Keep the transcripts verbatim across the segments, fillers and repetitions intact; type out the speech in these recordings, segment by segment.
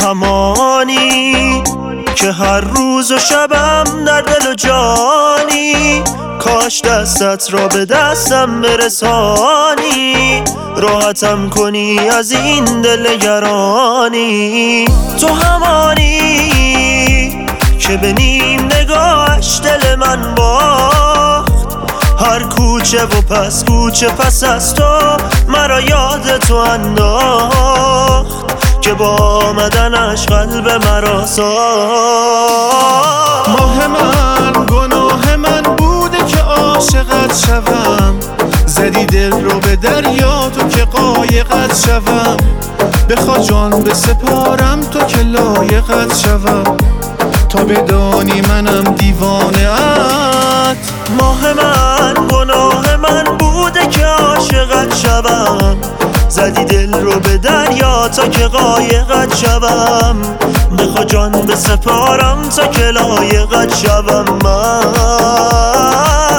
همانی که هر روز و شبم در دل و جانی، کاش دستت را به دستم برسانی، راحتم کنی از این دل گرانی. تو همانی که به نیم نگاهش دل من باخت، هر کوچه و پس کوچه پس از تو مرا یاد تو انداخت، که با آمدنش قلب مرا ساخت. ماه من گناه من بوده که عاشقت شوم، زدی دل رو به دریا تو که قایقت شوم، بخوا جان بسپارم تو که لایقت شوم، تا بدانی منم دیوانه ات. ماه من گناه من بوده که عاشقت شوم، زدی دل رو به دریا تا که قایقت شوم، بخوا جان بسپارم تا که لایقت شوم من.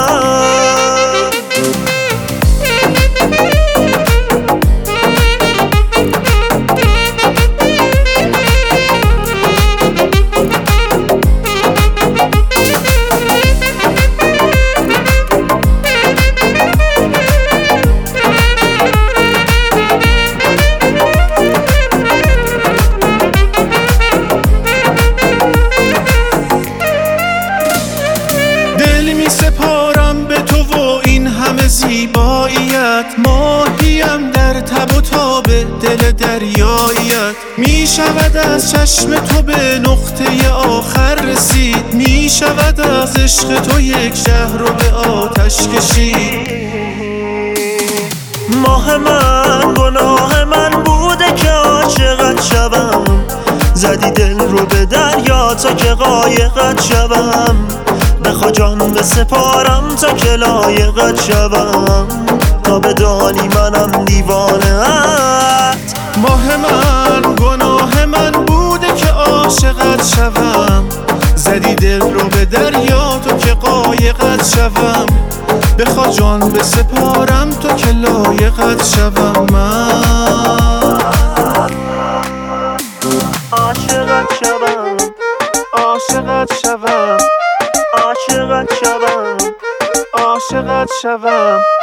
سپارم به تو و این همه زیباییت، ماهیم در تب و تاب دل دریاییت. می شود از چشم تو به نقطه آخر رسید، می شود از عشق تو یک شهر رو به آتش کشید. ماه من گناه من بوده که عاشقت شوم، زدی دل رو به دریا تا که قایقت شوم، بخوا جان بسپارم تا که لایقت شوم، تا بدانی منم دیوانه ات. ماه من گناه من بوده که عاشقت شوم، زدی دل رو به دریا تو که قایقت شوم، بخوا جان بسپارم تو که لایقت شوم من. عاشقت شوم، عاشقت شوم، عاشقت شوم، عاشقت شوم.